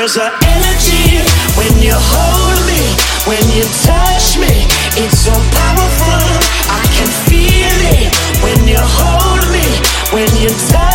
There's an energy when you hold me, when you touch me. It's so powerful, I can feel it when you hold me, when you touch me.